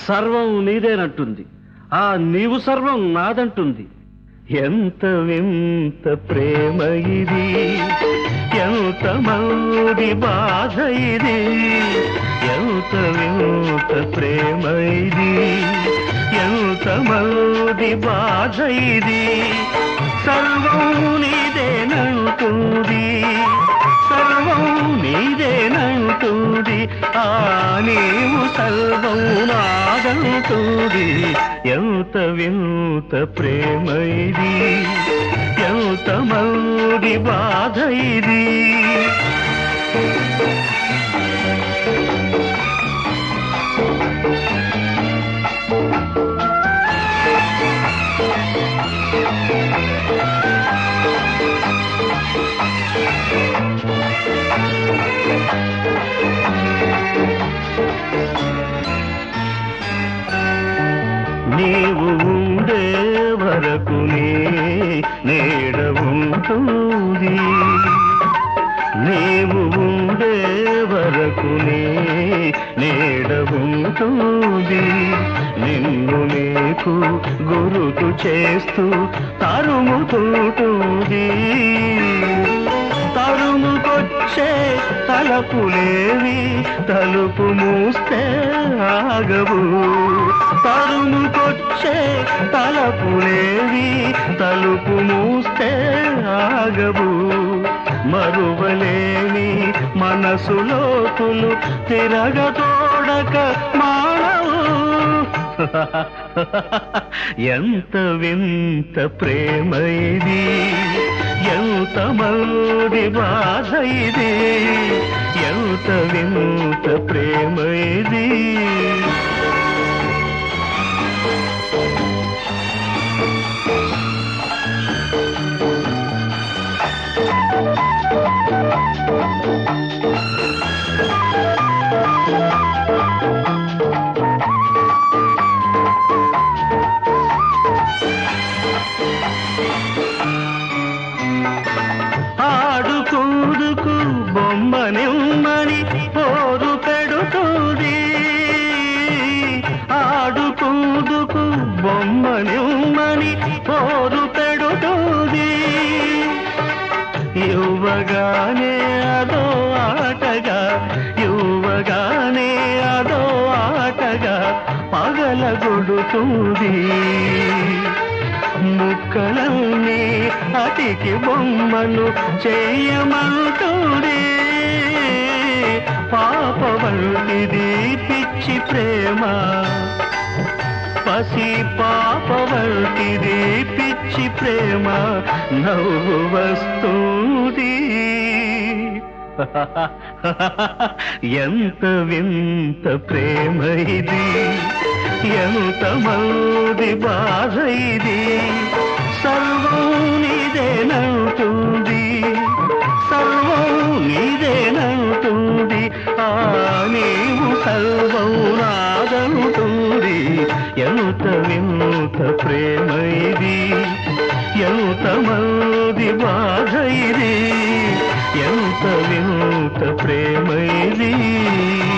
సర్వం నీదేనంటుంది. ఆ నీవు సర్వం నాదంటుంది. ఎంత వింత ప్రేమ ఇది, ఎంత మౌడి బాధ ఇది, ఎంత వింత ప్రేమ ఇది, ఎంత మౌడి బాధ ఇది. సర్వం నీదేనంటుంది, సర్వం నీదేనంటుంది. ఆ నీవు సర్వం నాదంటుంది. ఎంత వింత ప్రేమ ఇది, ఎంత మౌడి బాధ ఇది. నీవు ఉండే వరకు నీడ ఉంటుంది, నీవు ఉండే వరకు నీడ ఉంటుంది. నిన్ను నీకు గురుతు చేస్తూ తరుముతుంటుంది. తరుముకొచ్చే తలపులేవి తలుపు మూస్తే ఆగవు. తరుముకొచ్చే తలపులేవి తలుపు మూస్తే ఆగవు. మరువలేని మనసులోతులు తిరగతోడక మానవు. ఎంత వింత ప్రేమ ఇది, ఎంత మౌడి బాధ ఇది, ఎంత వింత ప్రేమ ఇది. ఆడుకూదుకు బొమ్మనిమ్మని పోరు పెడుతుంది. ఆడుకూదుకు బొమ్మనిమ్మని పోరు పెడుతుంది. యువగానే అదో ఆటగా, యువగానే అదో ఆటగా పగలగొడుతుంది. ముక్కలన్నీ అతికి బొమ్మను చేయమంటుంది. పాప వంటిది పిచ్చి ప్రేమ, పసి పాప వంటిది పిచ్చి ప్రేమ. నవ్వు వస్తుంది. ఎంత వింత ప్రేమ ఇది, ఎంత మౌడి బాధ ఇది. సర్వం నీదేనంటుంది, సర్వం నీదేనంటుంది. ఆ నీవు సర్వం నాదంటుంది. ఎంత వింత ప్రేమ ఇది, ఎంత మౌడి బాధ ఇది, ఎంత వింత ప్రేమ ఇది.